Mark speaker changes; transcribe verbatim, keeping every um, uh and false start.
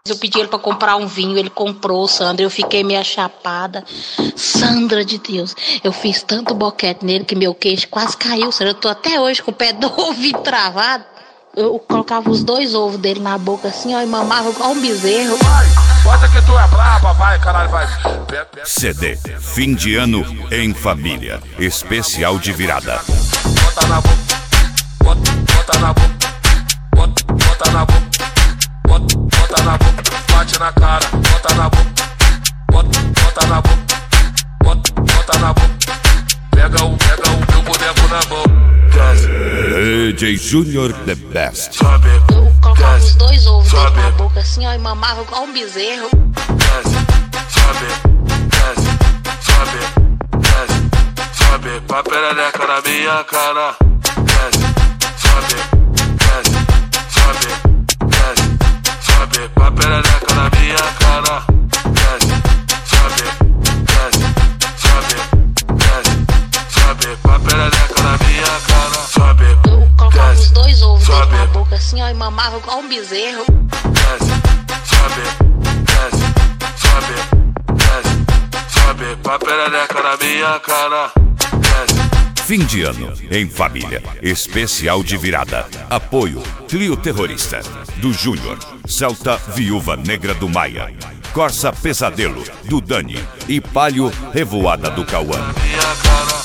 Speaker 1: Eu pedi ele pra comprar um vinho, ele comprou, Sandra, eu fiquei meio chapada. Sandra de Deus, eu fiz tanto boquete nele que meu queixo quase caiu, Sandra. Eu tô até hoje com o pé do ouvido travado. Eu colocava os dois ovos dele na boca assim, ó, e mamava igual um bezerro.
Speaker 2: Vai, bota que tu é braba, vai, caralho, vai.
Speaker 3: C D Fim de Ano em Família, especial de virada.
Speaker 2: Bota na boca, bota, bota na boca, bota, bota na boca. Bota, bota na boca, bate na cara, bota na boca, bota, bota na boca, bota, bota na boca, pega o, pega o meu boneco na mão.
Speaker 3: D J Junior The Best.
Speaker 2: Sobe,
Speaker 1: Eu colocava
Speaker 2: desce,
Speaker 1: os dois ovos dele
Speaker 2: sobe,
Speaker 1: na boca assim, ó, e mamava igual um bezerro.
Speaker 2: desce, sobe, desce, sobe, desce, sobe, pra perereca na minha cara, desce, sobe, desce, sobe. Sobe, pra perereca na minha cara. Desce, sobe, desce, sobe, desce, sobe, pra perereca na minha cara. Sobe,
Speaker 1: Eu colocava
Speaker 2: desce,
Speaker 1: os dois ovos
Speaker 2: sobe,
Speaker 1: dele na boca assim, ó, e mamava igual um bezerro.
Speaker 2: desce, sobe, desce, sobe, desce, sobe, pra perereca na minha cara. Desce.
Speaker 3: Fim de Ano em Família, especial de virada. Apoio Trio Terrorista do Júnior, Celta Viúva Negra do Maia, Corsa Pesadelo do Dani e Palio Revoada do Cauã.
Speaker 2: Minha cara.